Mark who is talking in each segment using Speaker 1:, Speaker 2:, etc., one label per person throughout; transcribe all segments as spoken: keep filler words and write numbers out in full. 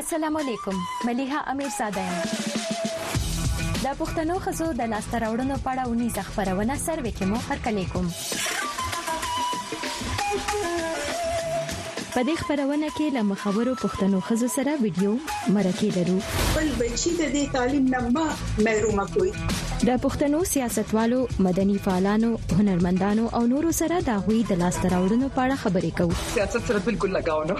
Speaker 1: السلام علیکم. ملیحه امیرزاده یم. د پښتنو خزو د لاسته راوړنو په اړه ونیزه خبرونه سروې کې مو هرکلی کوم. په دې خبرونه کې له مخورو پښتنو خزو سره ویډیو مرکه لرو.
Speaker 2: بل بچی د دې تعلیم نه محروم کوي.
Speaker 1: د پښتنو سیاستوالو، مدني فعالانو، هنرمندانو او نورو سره د غوي د لاسته راوړنو په اړه خبرې کوو.
Speaker 3: سیاست سره بالکل لگاو نه.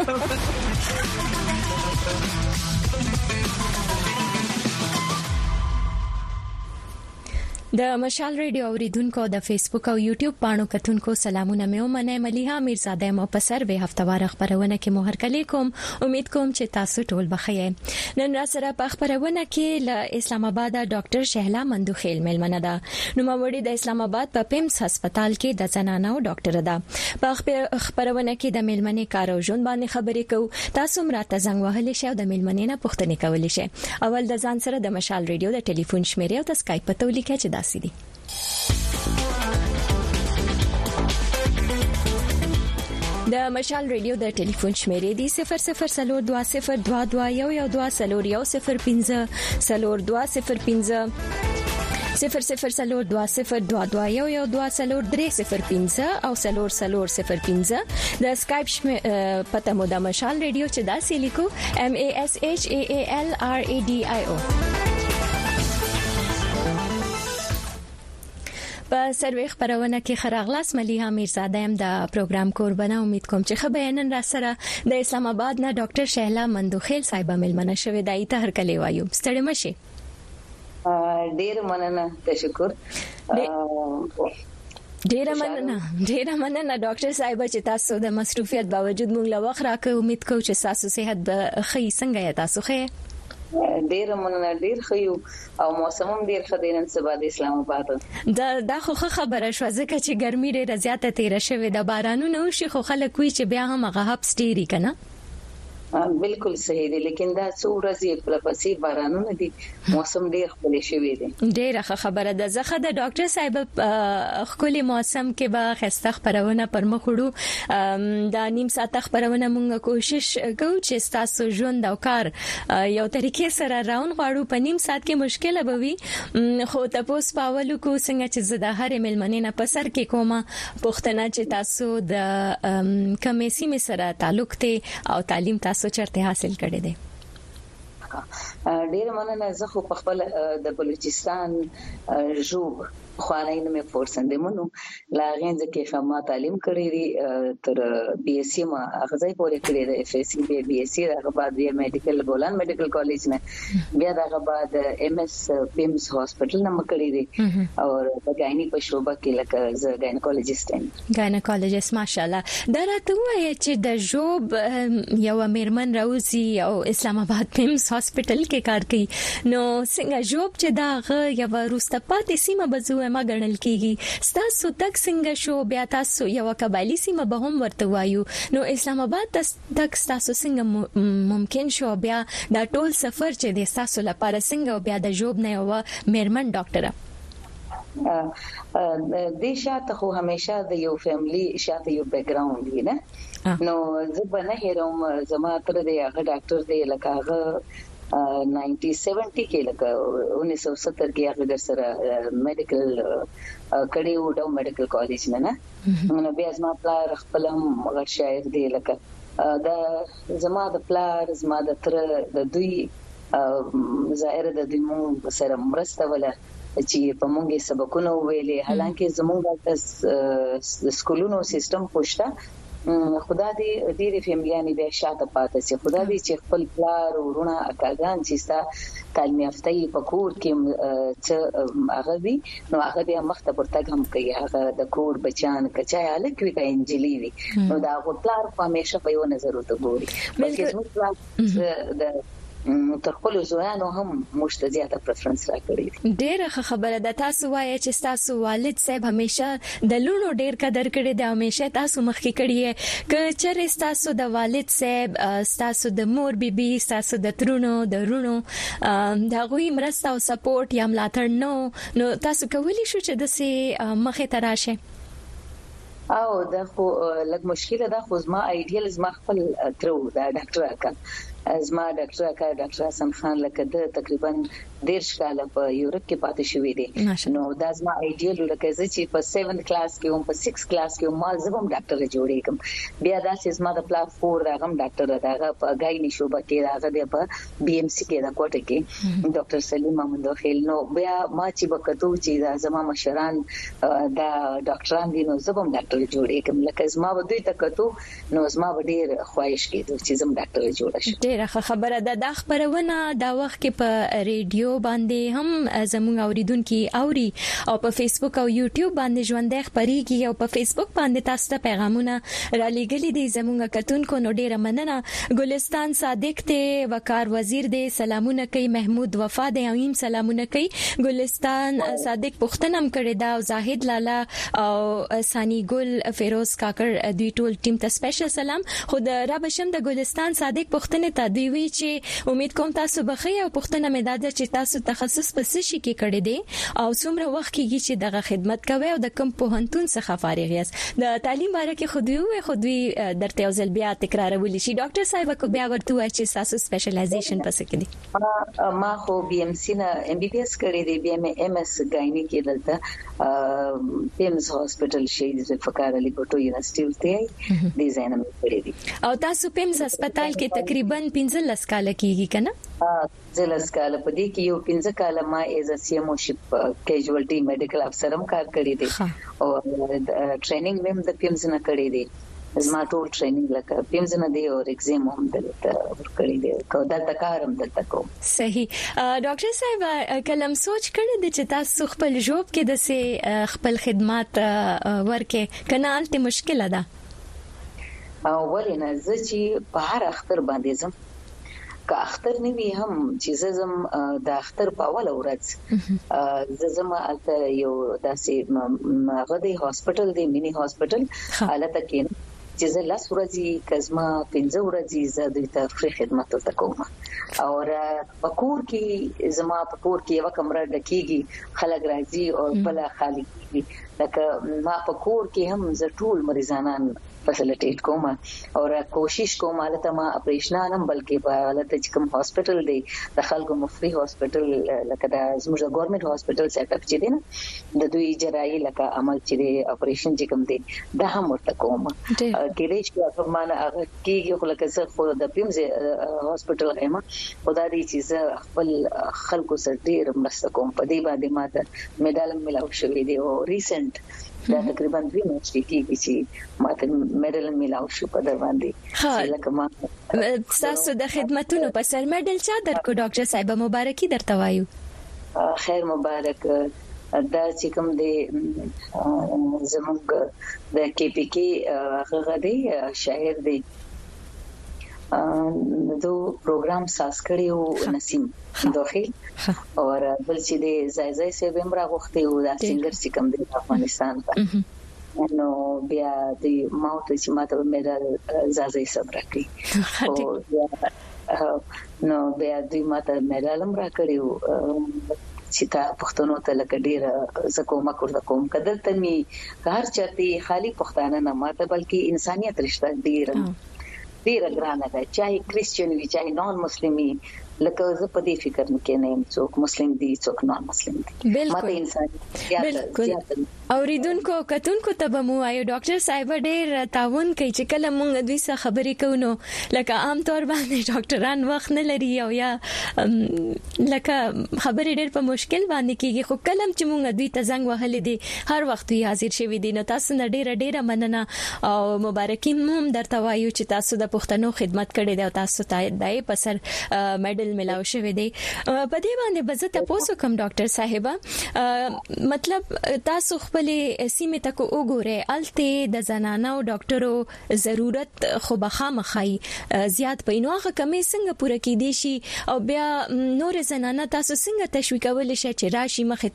Speaker 1: د مشال ریډیو اوریدونکو د فیسبوک او یوټیوب باندې کتونکو سلامونه مې ومنه. ملیحه امیرزاده مو په سر به هفتوار خبرونه کې مو هرکلی کوم. امید کوم چې تاسو ټول بخیر. نن را سره په خبرونه کې له اسلام آباد ډاکټر شهلا مندوخیل ملمنه ده. نو موري د اسلام آباد په پیمز هسپتال کې د زنانو ډاکټر ده. په خبرونه کې د ملمنې کار او ژوند باندې خبرې کوو. تاسو مرته زنګ وهلی شئ او د ملمنې نه پوښتنه کولی شئ. اول د ځان سره د مشال ریډیو د ټلیفون شمیره او د اسکایپ په تولیکه چې داسې دي. د مشال ریډیو د ټلیفون شمیرې دي صفر صفر صفر دوه صفر دوه دوه یو یو دوه صفر یو صفر پنځه صفر دوه صفر پنځه صفر صفر صفر دوه صفر دوه دوه یو یو دوه صفر درې صفر پنځه او صفر صفر صفر پنځه. د اسکایپ پته مو د مشال ریډیو چې داسې لیکو M A S H A A L R A D I O. په سروې خبرونه کې خراغلاس ملیحه امیرزاده يم د پروګرام قربانه. امید کوم چې خبرونه را سره د اسلام آباد نه ډاکټر شهلا مندوخیل صاحب ملمنه شوې دای ته هر کلی وایو. ستړي مشي.
Speaker 4: ډیر مننه. تشکر.
Speaker 1: ډیر مننه ډیر مننه ډاکټر صاحب چې تاسو د مصروفیت باوجود موږ له وخت راکې. امید کوم چې تاسو صحت به خې څنګه یا تاسو خې.
Speaker 4: ډیر مننه. ډیر خيو او موسم هم ډیر خدینن سبا د اسلام آباد
Speaker 1: دا دا خو خبره شو ځکه چې ګرمي ډیره زیاته تیر شوه. د بارانونو شي خو خلک وی چې بیا هم هغه هب سټيري کنه.
Speaker 4: بالکل صحیح دی لیکن دا څو ورځې په پسې بارانونه دي موسم ډیر خپل شوی دی.
Speaker 1: ډیره خبره ده. زخه د ډاکټر صاحب خپل موسم کې به خسته خبرونه پر مخ وړو. دا نیم ساعت خبرونه مونږ کوشش کوو چې تاسو ژوند او کار یو طریقې سره راون غواړو. په نیم ساعت کې مشکل به وي خو تاسو پاولو کو څنګه چې زده هر ملمنې نه په سر کې کومه پښتنه چې تاسو د کمیسي می سره تعلق ته او تعلیم تاسو چرته حاصل کړی دی.
Speaker 4: ډیر مننه. زه خو په خپل د بلوچستان ژوب خوانین مې فورسنده مونږ لا غینځ کې خما تعلیم کړی دی تر بي اس سي ما غزای پورې کړی دی. اف اس سي بي اس سي هغه بعد یې میډیکل بولان میډیکل کالج نه بیا هغه بعد ام اس پیمز هاسپټل نه مکړی دی او په ګاینی په شوبه کې لکه ز ګاینیکولوژیست یم.
Speaker 1: ګاینیکولوژیست ماشاءالله. دا راته وایي چې د ژوب یو میرمن راوځي او اسلام آباد پیمز هاسپټل کې کار کوي. نو څنګه ژوب چې دا غ یو وروسته پاتې سیمه بزو ما ګڼل کیږي. تاسو تک څنګه شو بیا تاسو یو قبایلی سیمه به هم ورته وایو. نو اسلام آباد تک تاسو څنګه ممکن شو بیا دا ټول سفر چې د تاسو لپاره څنګه بیا د جوب نه یو میرمن ډاکټر
Speaker 4: د شاته خو همیشه د یو فیملی شاته یو بیک گراوند دی نه. نو زه به نه هیروم زما تر دې هغه ډاکټر دی لکه هغه نائنٹی سیونٹی کې لکه انیس سو ستر کې هغه در سره میډیکل کړي وو د میډیکل کالج نه نه نو بیا زما پلار خپل هم غړ شاعر دی لکه دا زما د پلار زما د تر د دوی ظاهر د دوی مو سره مرسته ولا چې په مونږه سبقونه ویلې. حالانکه زموږ د سکولونو سیستم خوشته خدا دې ډېری فیملیانی به شاته پاتې سي. خدا دې چې خپل پلار ورونه اکاګان چې ستا تعلیم یافته په کور کې چې هغه وي نو هغه بیا مخته پرتګ هم کوي. هغه د کور بچان کچا الک وی کا انجلی وي نو دا پلار په همیشه په یو نظر وته ګوري. بلکې زموږ پلار د تر خپل زویانو هم مشتزیاته پریفرنس راکړي.
Speaker 1: ډیره خبره ده. تاسو وایي چې تاسو والد صاحب همیشه د لونو ډیر قدر کړی دی. همیشه تاسو مخکې کړی یې ک چر تاسو د والد صاحب تاسو د مور بیبي تاسو د ترونو د رونو دا غوي مرسته او سپورټ یا ملاتړ نو نو تاسو کولی شو چې د سي مخه تراشه
Speaker 4: او دا خو لږ مشکله ده. خو زما ایډیال زما خپل ترو دا ډاکټر اکا ازما ډاکټر کا ډاکټر حسن خان لکه د تقریبا ډیر کال په یورپ کې پاتې شوې دي نو دا ازما ایډیال لکه چې په سیونث کلاس کې هم په سکس کلاس کې هم ما زبم ډاکټر جوړېږم بیا دا چې ازما د پلاس فور راغم ډاکټر داغه په غایني شوبه کې راغه دی په بي ام سي کې دا کوټه کې ډاکټر سلیم محمد خیل نو بیا ما چې وکړو چې دا زما مشران دا ډاکټران دي نو زبم ډاکټر جوړېږم لکه ازما و دوی تکتو نو ازما ډیر خواهش کېده چې زم ډاکټر جوړ شم
Speaker 1: ډیره خبره ده د خبرونه دا وخت کې په ریډیو باندې هم زموږ اوریدونکو اوري او په فیسبوک او یوټیوب باندې ژوندۍ خبريږي او په فیسبوک باندې تاسو ته پیغامونه را لېږلي دي زموږ کتونکو نو ډیره مننه ګلستان صادق ته وقار وزیر دی سلامونه کوي محمود وفا دی اویم سلامونه کوي ګلستان صادق پښتنم کړي دا زاهد لالا او ثانی ګل فیروز کاکر دوی ټول ټیم ته سپیشل سلام خود را بشم د ګلستان صادق پښتنه ته دی وی چې امید کوم تاسو بخي او پښتنه مې دا چې تاسو تخصص په څه شي کې کړی دی او څومره وخت کېږي چې دغه خدمت کوي او د کوم پوهنتون څخه فارغ یاست د تعلیم باره کې خو دوی خو دوی درته یو ځل بیا تکرارول شي ډاکټر صاحب کو بیا ورته وایي چې تاسو سپیشلایزیشن پس کې دي
Speaker 4: ما خو بي ام سي نه ام بي بي اس کړی دی بیا مې ام اس غایني کې دلته پیمز هاسپټل شي د فقار علي ګوتو یونیورسيټي ته ډیزاین مې کړی دی
Speaker 1: او تاسو پیمز هسپتال کې تقریبا پنځه کال کېږي کنه
Speaker 4: زلس کال په دې کې یو پنځه کال ما ایز ا سی ام او شپ کیجوالټي میډیکل افسر هم کار کړی دی او ټریننګ مې د پیمز نه کړی دی زما ټول ټریننګ لکه پیمز نه دی او ایگزام هم دلته ورکړی دی کو دا تکارم دلته کوم
Speaker 1: صحیح ډاکټر صاحب کلم سوچ کړی د چې تاسو خپل جوب کې د سه خپل خدمات ورکې کنال ته مشکل ده
Speaker 4: او ولینه زه چې په هر اختر باندې زم که اختر نه وي هم چې زم د اختر په اول ورځ زه زم الته یو داسې غدي هاسپټل دی مینی هاسپټل حالت کې چې زه لاس ورځي کزما پنځه ورځي زه د تفریح خدمت ته کوم او په کور کې زما په کور کې یو کمره ډکیږي خلک راځي او بل خالی کیږي لکه ما په کور کې هم زه ټول مریضانان فیسیلیټیټ کوم او کوشش کوم حالت ما اپریشن هم بلکې په حالت چې کوم هاسپټل دی د خلکو مفری هاسپټل لکه د زموږ د ګورنمنت هاسپټل سیټ اپ چې دی نه د دوی جراحي لکه عمل چې دی اپریشن چې کوم دی دا هم ورته کوم کې دې چې په معنا هغه کېږي خو لکه زه خو د پیمز هاسپټل هم خدای دې چې خپل خلکو سره ډیر مرسته کوم په دې باندې ماته میډال ملاو شوې دی او ریسنت دا تقریبا دوه میاشتې کېږي چې ماته میډل ملاو شو په در باندې لکه ما
Speaker 1: تاسو د خدماتونو په سر میډل چا درکو ډاکټر صاحب مبارکي درته وایو
Speaker 4: خیر مبارک دا چې کوم دی زموږ د کې پی کې هغه دی شاعر دی دو پروګرام ساس کړیو نسیم دوخیل او بل چې د زایزای سه بمرا غوښتي او دا سنگر چې کوم دی افغانستان ته نو بیا د ماوت چې ماته مې زایزای صبر کړی او نو بیا د ماته مې لم را کړیو چې تا پښتنو ته لکه ډیر زکوما کور کوم کدل ته می هر چاته خالی پښتانه نه ماته بلکې انسانيت رشتہ ډیر ډیر ګرانه ده چاهي کریسچن وي چاهي نان مسلمي لکه زه په دې فکر نه کېنم څوک مسلم دي څوک نان مسلم دي ماته انسان
Speaker 1: بالکل اوریدونکو کتونکو ته به مو وایو ډاکټر صاحب ډیر تعاون کوي چې کله مونږ دوی سره خبرې کوو نو لکه عام طور باندې ډاکټران وخت نه لري او یا لکه خبرې ډیر په مشکل باندې کیږي خو کله چې مونږ دوی ته زنګ وهلې دي هر وخت یې حاضر شوي دي نو تاسو نه ډیر ډیر مننه او مبارکي هم درته وایو چې تاسو د پښتنو خدمت کړې ده او تاسو ته دای په سر میډل ملاو شوی دی په دې باندې بزه تاسو کوم ډاکټر صاحب مطلب تاسو خپل سیمه تک وګوره الته د زنانو ډاکټرو ضرورت خو بخامخای زیات پینوغه کمی څنګه پوره کیدی شي او بیا نور زنانه تاسو څنګه تشویقول شي چې راشي مخه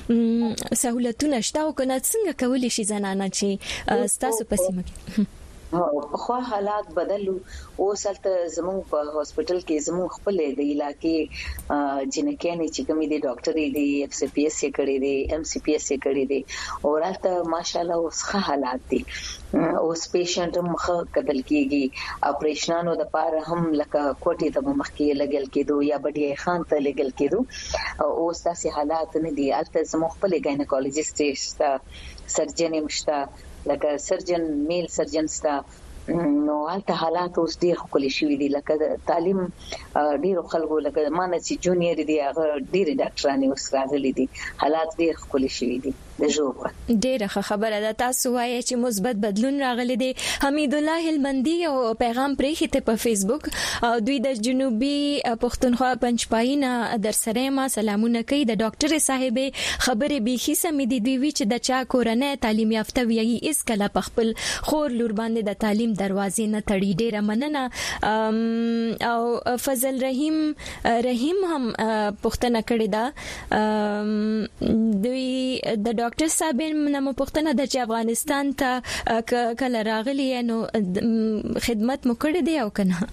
Speaker 1: ته سہولتونه شته او کنه څنګه کول شي زنانه چې تاسو په سیمه کې
Speaker 4: خو حالات بدلو او سلته زموږ په هاسپټل کې زموږ خپل د علاقې جنکانې چې کومې دي ډاکټر دي اف سی پی ایس یې کړی دي ایم سی پی ایس یې کړی دي او راته ماشاالله اوس ښه حالات دي اوس پیشنټ مخ کتل کیږي اپریشنانو د پاره هم لکه کوټې ته مخکې لګل کېدو یا بډای خان ته لګل کېدو اوس داسې حالات نه دي البته زموږ خپل ګاینیکولوژیست شته سرجن مشته لکه سرجن میل سرجن ستا نو البته حالات اوس ډیر خولي شوې دي لکه تعلیم ډیر خلکو لکه مانه چې جونیئر دي هغه ډیر ډاکټرانه اوس راغلي دي حالات ډیر خولي شوې دي د جوړه
Speaker 1: ډیره خبره ده تاسو وایي چې مثبت بدلون راغلی دی حمید الله هلمندي او پیغام پرې ته په فیسبوک او دوی د جنوبي پښتونخوا پنځپاینه در سره ما سلامونه کوي د ډاکټر صاحب خبره بيخي سمې دي دوی چې د چا کورنۍ تعلیم یافته وي اس کله په خپل خور لور باندې د تعلیم دروازې نه تړي ډیره مننه او فضل رحیم رحیم هم پښتنه کړی دا دوی د ډاکټر صاحب نن پښتنه د افغانستان ته کله راغلی نو خدمت مو کړی دی او کنه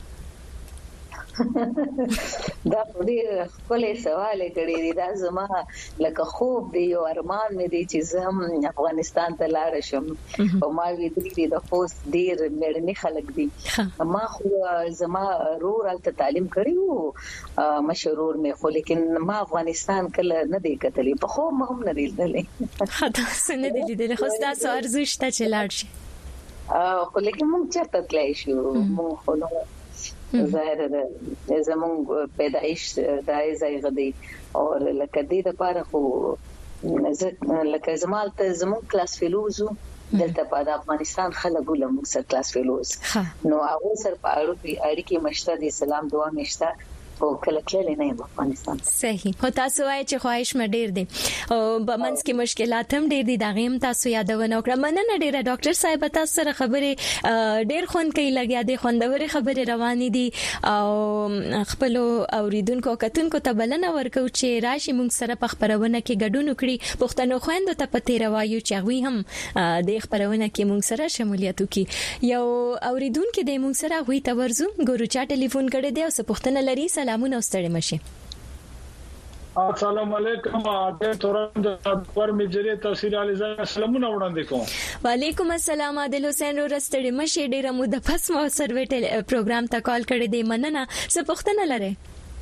Speaker 4: دا ډېر خپل سوال کړی دی دا زما لکه خوب دی او ارمان مې دی چې زه هم افغانستان ته لاړ شم او ما وی دی د خوست ډېر مېړني خلک دي ما خو زما رور الته تعلیم کړی او مشرور مې خو لیکن ما افغانستان کله نه دی کتلې په خو ما هم نه دی لیدلې
Speaker 1: حتی سن دی لیدلې خو تاسو ارزو شته چې لاړ شي
Speaker 4: خو لیکن موږ چرته تلای شو موږ خو نو ظاهر ده زمون پیدائش دای ځای غدي او لکه دې د پاره خو لکه زمال ته زمون کلاس فیلوزو دلته په افغانستان خلک ولهم سر کلاس فیلوز نو هغه سر په اړیکې مشته دي سلام دعا مشته او کله کله نه په افغانستان
Speaker 1: صحیح هو تاسو وایي چې خواهش مډیر دي او بمنس کې مشکلات هم ډیر دي دا غیم تاسو یادونه وکړه مننه ډیره ډاکټر صاحب تاسو سره خبره ډیر خوند کوي لګیا دي خوندوري خبره روانې دي او خپل اوریدونکو کتونکو ته بلنه ورکو چې راشي موږ سره په خبرونه کې ګډون وکړي پښتنو خويندو ته پته راوایو چې غوي هم د خبرونه کې موږ سره شمولیت وکړي یو اوریدونکو د موږ سره غوي ته ورزو ګورو چا ټلیفون کړی دی او څه پښتنه لري سلامونه ستړي مشي
Speaker 3: السلام علیکم عادل تورن د خبر مجری تفسیر علیزا سلامونه وړاندې کوم
Speaker 1: وعلیکم السلام عادل حسین ورستړي مشي ډیره مو د پس مو سرویټل پروګرام ته کال کړی دی مننه څه پښتنه لري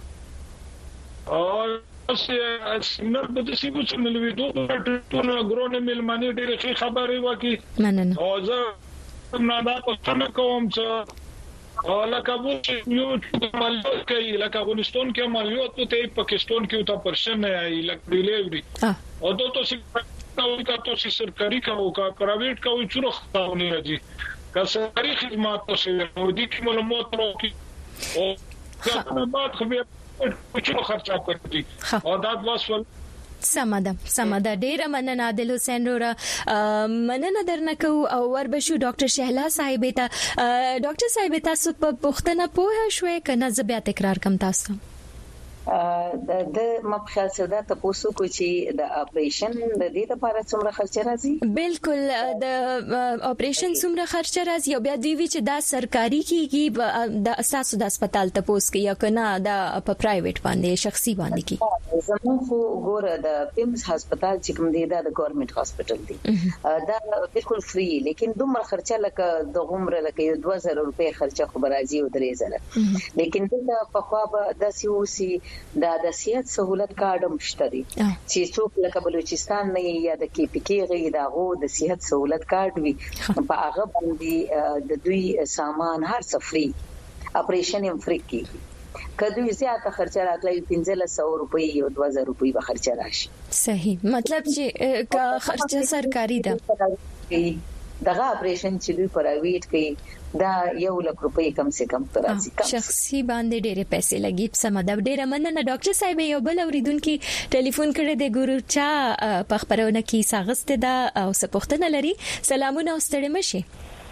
Speaker 3: او سیمنر د دې څه څه ملوي دوه ټول ګرونه ملمانه ډیره ښه خبري وکي
Speaker 1: مننه
Speaker 3: او زه نه دا پښتنه کوم چې لکه وو یو مالیات کوي لکه افغانستان کې مالیات ته پاکستان کې ته پرشن نه ای لکه ډیلیوري او دوه څه کا تو سرکاري کا او کا پرایویټ کا وي چورخ خاوني راځي کا سرکاري خدمات ته نو دي کې معلومات راکې او دا بعد خو به چورخ خرچه کوي او دا واسول
Speaker 1: سماده سماده ډیره مننه عادل حسین رورا مننه درنه کو او وربشو ډاکټر شهلا صاحب ته ډاکټر صاحب تاسو په پښتنه پوهه شوي کنه زه بیا تکرار کوم تاسو
Speaker 4: د مخخل سودا تاسو کو چې د اپریشن د دې لپاره څومره خرچ راځي
Speaker 1: بالکل د اپریشن څومره خرچ راځي او بیا دی چې دا سرکاري کیږي د اساسو د هسپتال ته پوس کې یا کنه د په پرایویټ باندې شخصي باندې کی
Speaker 4: زموږ خو ګوره د پیمز هسپتال چې کوم دی دا د ګورنمنت هسپتال دی دا بالکل فری لیکن دومره خرچه لکه د عمر لکه دوه زره روپے خرچه خو راځي او درې زره لیکن دا په خوا به د سیوسی دا د صحت سہولت کارت مشته دي چې څوک لکه بلوچستان نه یا د کې پکې غي دا غو د صحت سہولت کارت وي په هغه باندې د دوی سامان هر څه فری اپریشن هم فری کی کدوې زیاته خرچه راغلی پنځه سوه روپۍ او دوه زره روپۍ به خرچه راشي
Speaker 1: صحیح مطلب چې کا خرچه سرکاري ده
Speaker 4: دغه اپریشن چې دوی پرایویټ کوي دا یو لک روپۍ کم سے کم ترازی
Speaker 1: کم شخصي باندې ډېر پیسې لګي سمده ډېر مننه ډاکټر صاحب یو بل اوریدونکو ټلیفون کړی دی ګورو چا په خبرونه کې ساغسته ده او سپوښتنه لري سلامونه ستړي مشي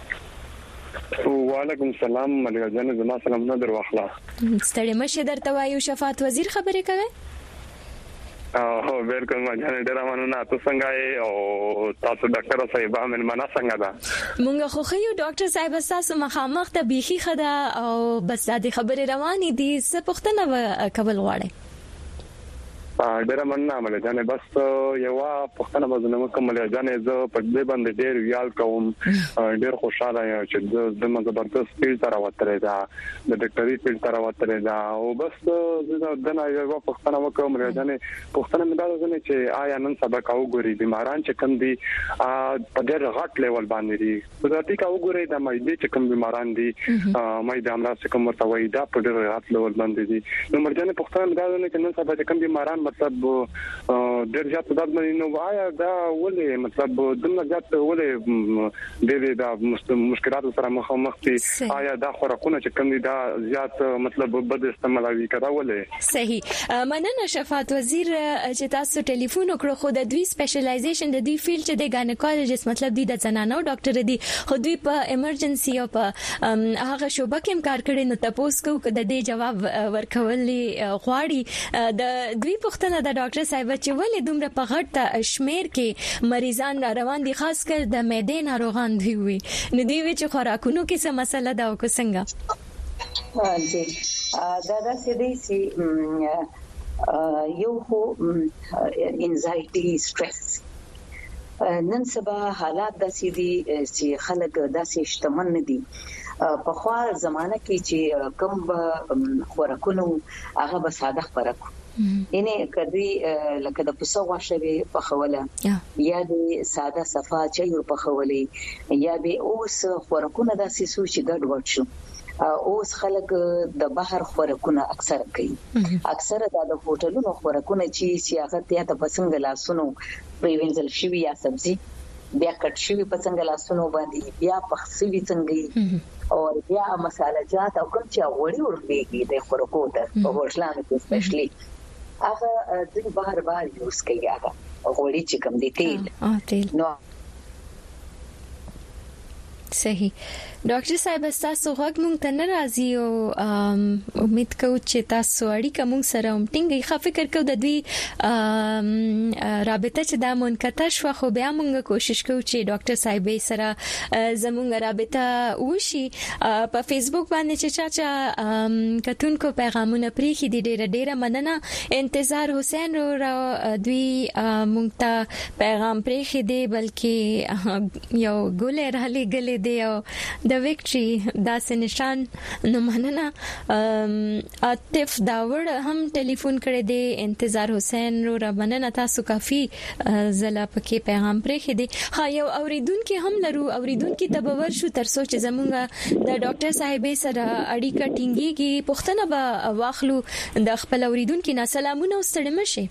Speaker 5: وعلیکم السلام ملګری جان زما سلام نه درواخلا
Speaker 1: ستړي مشه درته وایو شفاعت وزیر خبرې کوي
Speaker 5: او بالکل ما جان ډیر مننه تاسو څنګه او تاسو ډاکټر صاحب هم مننه څنګه ده
Speaker 1: مونږ خو خو ډاکټر صاحب تاسو مخامخ ته بيخي خدا او بس د خبره روانې دي څه پوښتنه کول غواړي
Speaker 5: ډیر مننه مله جان بس یو پښتنه بزنه کومه جانې زه په دې باندې ډیر ویال کوم ډیر خوشاله یم چې د زبردست فیل تر وترې دا د ډاکټري فیل تر وترې دا او بس زه د نه یو پښتنه وکوم مله جانې پښتنه مې دا ځنه چې آیا نن سبا کا وګوري بیماران چې کم دي په ډیر غټ لیول باندې دي ضرورتي کا وګوري د مې چې کم بیماران دي مې د امراض کوم مرتوي دا په ډیر غټ لیول باندې دي نو مرجانه پښتنه مې دا ځنه چې نن سبا چې کم بیماران مطلب ډېر زیات د نو وایا دا ولې مطلب دغه زیات ولې ډېر د مشکلات سره مخامخ دي آیا دا خوراکونه چې کوم دي دا زیات مطلب بد استعمالوي کړه ولې
Speaker 1: صحیح مننه شفاعت وزیر چې تاسو ټلیفون وکړو خو د دوی سپیشلایزیشن د دوی فیلډ چې د ګاینیکولوژیست مطلب دی د زنانو ډاکټر دی خو دوی په ایمرجنسي او په هغه شوبه کې کار کړي نو تاسو کو د دې جواب ورکولې غواړي د دوی په د ډاکټر صاحب چې ولې دومره په غټ شمیر کې مریضان را روان دي خاص کر د معدې ناروغان دی وي نو دی چې خوراکونو کې څه مسله دا او څنګه
Speaker 4: جی دا دا سې دي یو خو انزایټي سټرس نن سبا حالات د سې دي چې خلک داسې شتمن دي په خو زمانہ کې چې کوم خوراکونو هغه به ساده خوراک اینه کدی لکه د پسو واشه په خوله یا د ساده صفا چایو په خوله یا به اوس خوراکونه داسې سوچ ګډ وډ شو اوس خلک د بهر خوراکونه اکثر کوي اکثر د هوټلونو خوراکونه چې سیاست یا د پسنګ لاسونو پریوینزل شوی یا سبزی بیا کټ شوی پسنګ لاسونو باندې بیا پخسوي څنګه او بیا مصالحه جات او کوم چې وړي ورپېږي د خوراکو ته په هوټلانو کې سپیشلی هغه د بهر بهر یوز کوي هغه غوړي چې کوم دي تیل نو
Speaker 1: صحیح ډاکټر صاحب تاسو غوږ مونږ ته ناراضي او امید کوم چې تاسو اړیکه مونږ سره هم ټینګي خو فکر کوم د دوی رابطه چې د منقطع شو خو بیا مونږ کوشش کوو چې ډاکټر صاحب سره زموږ رابطه وشي په فیسبوک باندې چې چا چا کتونکو پیغامونه پریخي دي ډېر ډېر مننه انتظار حسین رو دوی مونږ ته پیغام پریخي دي بلکې یو ګولې را لګلې دی او د وکټري داسې نشان نو مننه عاطف داوړ هم ټلیفون کړی دی انتظار حسین رو را مننه تاسو کافي زلا پکې پیغام پرې دي ها یو اوریدونکو هم لرو اوریدونکو ته باور شو تر سوچ زمونږ د ډاکټر صاحب سره اړیکه ټینګيږي پښتنه به واخلو د خپل اوریدونکو نه سلامونه واستړم شي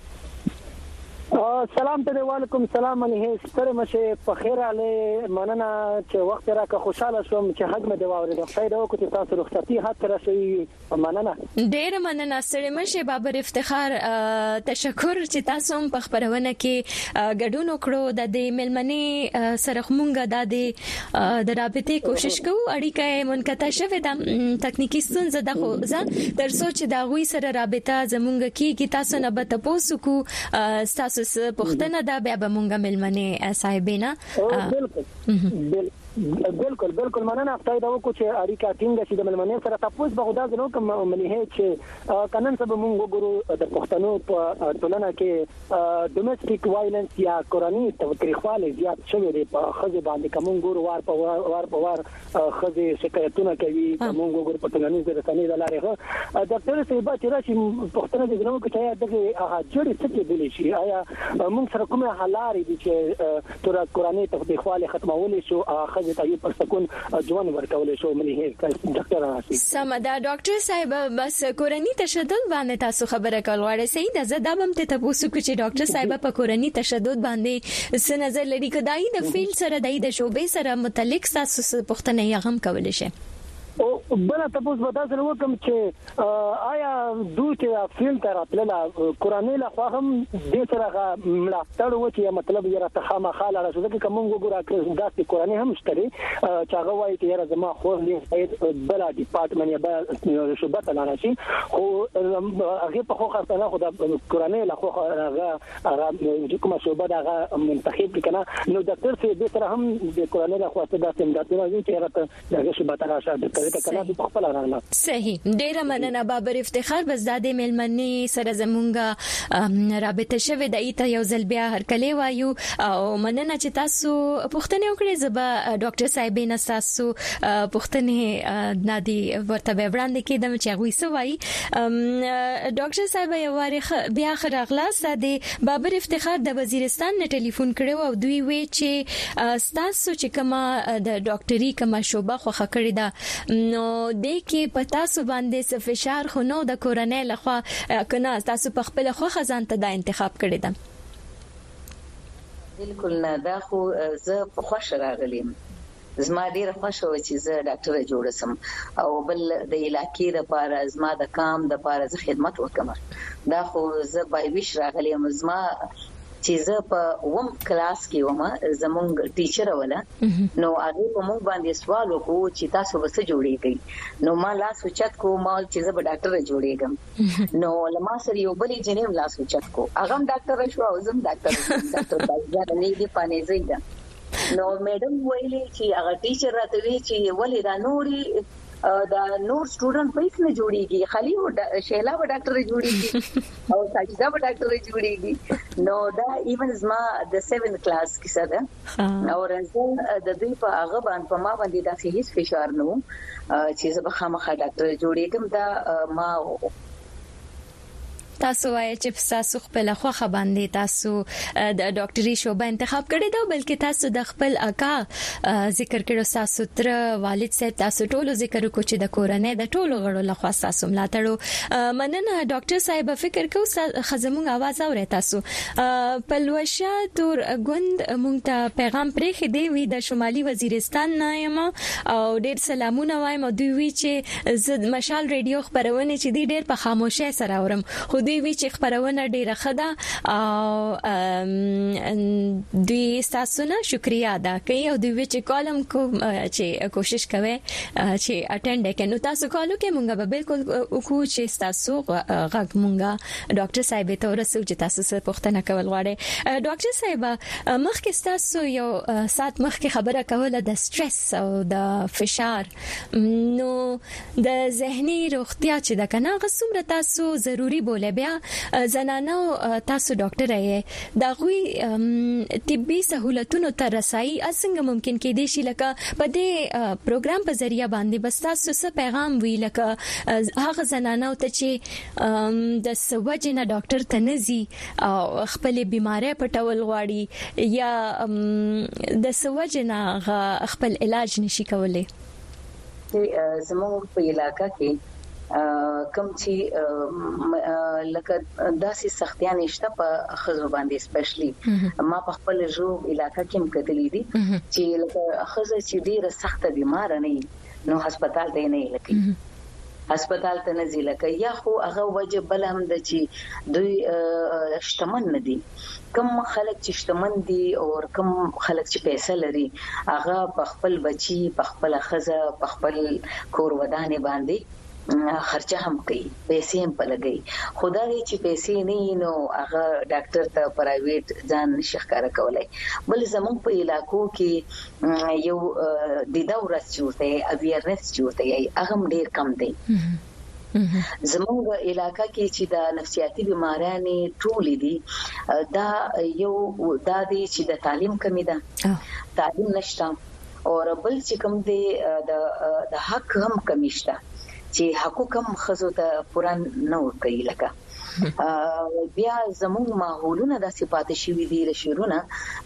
Speaker 6: سلام ته وعلیکم السلام علیه ستر مشه په خیر علی مننه چې وخت راکه خوشاله شوم چې حق مې دی واورید خیر او کو تاسو رخصتي هات راشي مننه
Speaker 1: ډیر مننه ستر مشه بابر افتخار تشکر چې تاسو په خبرونه کې ګډون وکړو د دې ملمنې سره مونږه د د رابطې کوشش کوو اړیکه منقطع شوه د تکنیکی ستونزه د خو ځه تر سوچ دا غوي سره رابطه زمونږ کې تاسو نه به تاسو کو تاسو پښتنه دا بیا به مونږه ملمنه صاحبینا
Speaker 6: بالکل بالکل بالکل مننه خدای دا وکړو چې اړیکه ټینګه شي د ملمنې سره تاسو به خدای زنو کوم ملي چې قانون سبا مونږ وګورو د پښتنو په ټولنه کې ډومېسټیک وایلنس یا کورنۍ تاوتریخواله زیات شوی دی په خځې باندې کوم ګور وار په وار په وار خځې شکایتونه کوي کوم ګور په ټولنیز رسنۍ د لارې د ډاکټر صاحب چې راشي پښتنه د زنو کې چې دغه هغه جوړې څه کې دي شي آیا مونږ سره کومه حلاري دي چې تر کورنۍ تاوتریخواله ختمول شو ته یو پر سکون ځوان ورکول شو ملي ډاکټر راشي
Speaker 1: سمدا ډاکټر صاحب بس کورنۍ تشدد باندې تاسو خبره کول غواړئ صحیح ده زه دا هم ته تاسو کو چې ډاکټر صاحب په کورنۍ تشدد باندې څه نظر لري کداې د فیلډ سره د شوبې سره متعلق تاسو پوښتنه یې هم کولای شئ
Speaker 6: او بل تاسو به تاسو وکم چې آیا دوی چې فیلم تر خپل قرآني له خوا هم د سره ملاتړ وکي مطلب یې راته خامخاله راځي چې کوم وګورا د قرآني هم شته چې هغه وایي چې زما خو له بل ډپارټمنټ یا بل شوبه لاله شي او هغه په خو خاصه خو د قرآني له خوا هغه هغه کومه شوبه هغه منتخب کنا نو ډاکټر سي د سره هم د قرآني له خوا څه د سمدات راځي چې راته هغه شوبه تراشه
Speaker 1: صحیح ډیره مننه بابر افتخار بس د ملمنې سره زمونږه رابطه شوه د ایته یو ځل بیا هر کله وایو او مننه چې تاسو پوښتنه وکړې زبا ډاکټر صاحب نه تاسو پوښتنه نادي ورته وړاندې کېدم چې غوي سوای ډاکټر صاحب یو واره بیا خراغلا د بابر افتخار د وزیرستان نه ټلیفون کړو او دوی وی چې تاسو چې کما د ډاکټري کما شوبه خو خکړی دا نو د کې پتا سو باندې څه فشار خو نو د کورنۍ لخوا کنه تاسو په خپل خو خزان ته د انتخاب کړی ده
Speaker 4: بالکل نه دا خو زه په خوش راغلم زما ډیره خوشو چې زه ډاکټر جوړ سم او بل د علاقې لپاره زما د کام د لپاره زه خدمت وکم دا خو زه بای ویش راغلم زما چې زه په وم کلاس کې ومه زمونږ ټیچر ولا نو هغه په مونږ باندې سوال وکړو چې تاسو به څه جوړیږئ نو ما لاس اوچت کو ما چې زه به ډاکټر جوړیږم نو لما سره یو بلې جنې لاس اوچت کو هغه ډاکټر شو او زم ډاکټر ډاکټر باندې نه دی پانې زیدا نو میډم ویلې چې هغه ټیچر راته وی چې ولې دا نوري دا نور سټوډنټ پیس نه جوړیږي خالي شیلا به ډاکټر جوړیږي او ساجدا به ډاکټر جوړیږي نو دا ایون زما د سیونث کلاس کې سره او راځه د دوی په هغه باندې په ما باندې دا هیڅ فشار نه چې زه به خامخا ډاکټر جوړیږم دا ما
Speaker 1: تاسو وایي چې تاسو خپل خوخه باندې تاسو د ډاکټري شوبه انتخاب کړی دا بلکې تاسو د خپل اکا ذکر کړو تاسو تر والد صاحب تاسو ټولو ذکر کو چې د کورنۍ د ټولو غړو لخوا تاسو ملاتړو مننه ډاکټر صاحب فکر کو خزمون आवाज اوري تاسو پلوشه تور غوند مونږ ته پیغام پرې خې دی د شمالي وزیرستان نه یم او ډیر سلامونه وایم دوی وی چې زد مشال ریډیو خبرونه چې دی ډیر په خاموشۍ سره اورم خو دوی وی چې خبرونه ډیره خده او دوی تاسو نه شکریا ادا کوي او دوی چې کالم کو چې کوشش کوي چې اټینډ کړي نو تاسو کالو کې مونږ به بالکل وکړو چې تاسو غږ مونږه ډاکټر صاحب ته ورسو چې تاسو څه پوښتنه کول غواړئ ډاکټر صاحب مخکې تاسو یو سات مخکې خبره کوله د سټرس او د فشار نو د ذهني روغتیا چې د کنه غوښمره تاسو ضروری بوله بیا زنانو تاسو ډاکټر یې دا غوي طبي سہولتونو ته رسایي څنګه ممکن کې دي چې لکه په دې پروګرام په ذریعہ باندې بس تاسو څه پیغام وی لکه هغه زنانو ته چې د سوجنه ډاکټر ته نزي او خپل بیماری پټول غواړي یا د سوجنه خپل علاج نشي کولای
Speaker 4: زموږ په علاقہ کې کم چې لکه داسې سختیان نشته په خزو باندې سپیشلی ما په خپل جو علاقہ کې مکتلې دي چې لکه خزه چې ډیره سخته بیمار نه نو هسپتال ته نه لکه هسپتال ته نه ځلکه یا خو هغه وجه بل هم د چې دوی شتمن نه دي کم خلک چې شتمن دي او کم خلک چې پیسې لري هغه په خپل بچي په خپل خزه په خپل کور ودانې باندې خرچه هم کوي پیسې هم پلګي خدای چې پیسې نه نو هغه ډاکټر ته پرایویټ ځان شخکاره کولای بل زموږ په علاقو کې یو د دورس چوته اویرنس چوته هغه ډیر کم دی زموږ علاقہ کې چې د نفسیاتي بیمارانې ټولې دي دا یو دا دي چې د تعلیم کمی ده تعلیم نشته او بل چې کوم دی د حق هم کمی شته چې حقوق هم خزو ته پوره نه ورکوي لکه بیا زموږ ماحولونه د صفات شوی دي رشورونه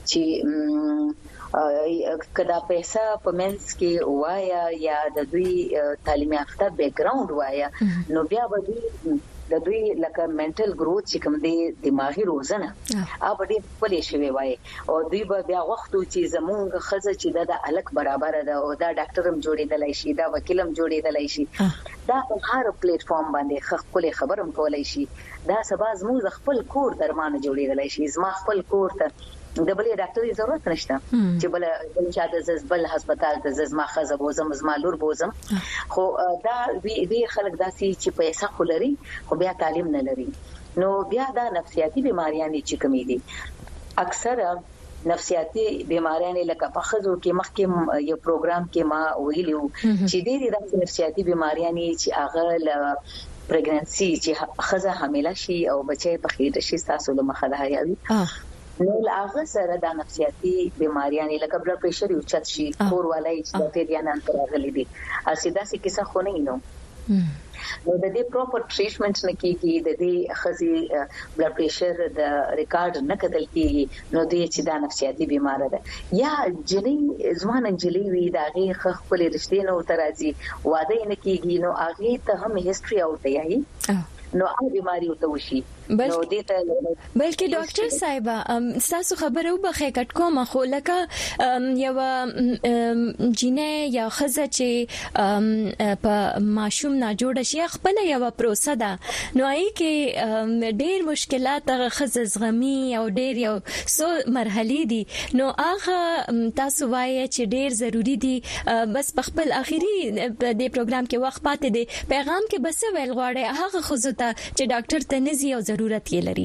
Speaker 4: چې کدا پیسې په منځ کې وایا یا د دوی تعلیم یافته بیک ګراوند وایا نو بیا به د دوی لکه منټل گروث چې کوم دی دماغي روزنه اب ډېر پلي شوی وای او دوی به بیا وخت چې زمونږ خزه چې د الک برابر ده او دا ډاکټر هم جوړیدلای شي دا وکیل هم جوړیدلای شي دا په هر پلیټ فارم باندې خپل خبرم کولای شي دا سبا زموږ خپل کور درمانه جوړیدلای شي زما خپل کور ته د بلې ډاکټري ضرورت نشته چې بل بل چا د زبل هسپتال ته زما خزه بوزم زما لور بوزم خو دا وی خلک داسي چې پیسې خلري خو بیا تعلیم نه لري نو بیا دا نفسیاتي بیماریاں چې کمی دي اکثره نفسیاتي بیماریاں لکه په خزو کې مخکې یو پروګرام کې ما ویلو چې ډېری د نفسیاتي بیماریاں چې هغه پریګننسي چې خزه حامله شي او بچي په خېټه شي تاسو له مخه ده یاوي نو هغه سره د نفسیاتي بیماریاں لکه بلډ پريشر یو چت شي کور ولای چې د دې نه انتر غلي دي اسیدا سي کیسه خو نه نو نو د دې پراپر ټریټمنټ نه کیږي د دې خزي بلډ پريشر د ریکارډ نه کتل کیږي نو دې چې د نفسیاتي بیمار ده یا جنې ځوان انجلي وي دا غي خپل رښتینه نو ترازي واده نه کیږي نو هغه ته هم هیستوري اوته یي نو هغه بیماری وته وشي نو دې ته
Speaker 1: بلکې ډاکټر صاحب تاسو خبرو بخې کټ کوم خو لکه یو جینې یا خزه چې په ماشوم نه جوړ شي خپل یو پروسه ده نو آی کې ډېر مشکلات خزه زغمي او ډېر یو سو مرحلي دي نو هغه تاسو وایي چې ډېر ضروری دي بس په خپل اخیری د پروګرام کې وخت پاتې دي پیغام کې بس ویل غواړي هغه خزه ته چې ډاکټر ته نزي او ضرورت یې لري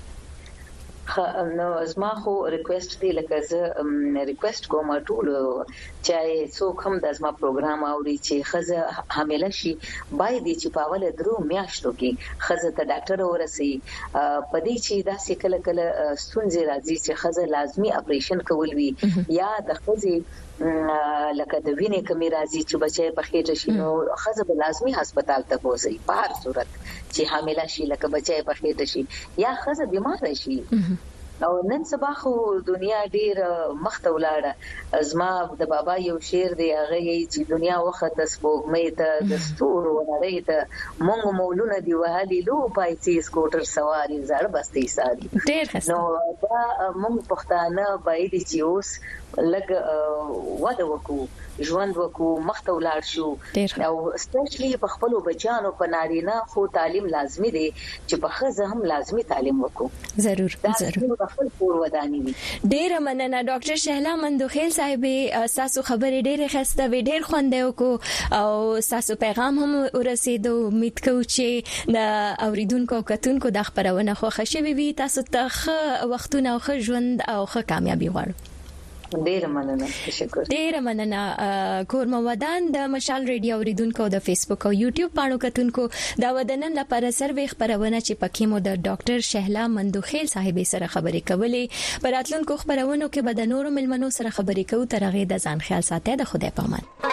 Speaker 4: نو زما خو ریکوست دی لکه زه ریکوست کوم ټول چې څوک هم د زما پروګرام اوري چې خزه حامله شي باید چې په اوله درو میاشتو کې خزه ته ډاکټر ورسي په دې چې دا سکل کله ستونزې راځي چې خزه لازمی اپریشن کول وي یا د خزه لکه د وینې کمی راځي چې بچي په خېټه شي نو خزه به لازمی هسپتال ته بوزي په هر صورت چې حامله شي لکه بچي په خېټه شي یا خزه بیمار شي او نن سبا خو دنیا ډیر مخته ولاړه ازما د بابا یو شعر دی هغه چې دنیا وخت سپوږمۍ ته د ستورو نړۍ ته مونږ مولونه دی وهالي لو پایڅې سکوټر سواري زړه بستي ساري نو دا مونږ پښتانه باید چې اوس لګ وده وکړو ژوند وکړو مخته ولاړ شو او سپیشلی په خپل بچانو په نارینه خو تعلیم لازمی دی چې په خزه هم لازمی تعلیم وکړو
Speaker 1: ضرور ضرور
Speaker 4: خپل پور ودانی وي
Speaker 1: ډیر مننه ډاکټر شهلا مندوخیل صاحب تاسو خبرې ډېرې خسته وي ډېر خوندې وکړو او تاسو پیغام هم ورسېدو امید کوم چې د اوریدونکو کتونکو د خبرونه خوښ شوي وي تاسو ته وختونه او ښه ژوند او ښه کامیابی غواړم
Speaker 4: ډیر مننه تشکر
Speaker 1: ډیر مننه کورم ودان د مشال ریډیو اوریدونکو د فیسبوک او یوټیوب پاڼو کتونکو دا ودنن لپاره سروي خبرونه چې پکې مو د ډاکټر شهلا مندوخیل صاحب سره خبرې کولې پر اتلونکو خبرونو کې به د نورو ملمنو سره خبرې کوو تر هغه د ځان خیال ساتئ د خدای پامان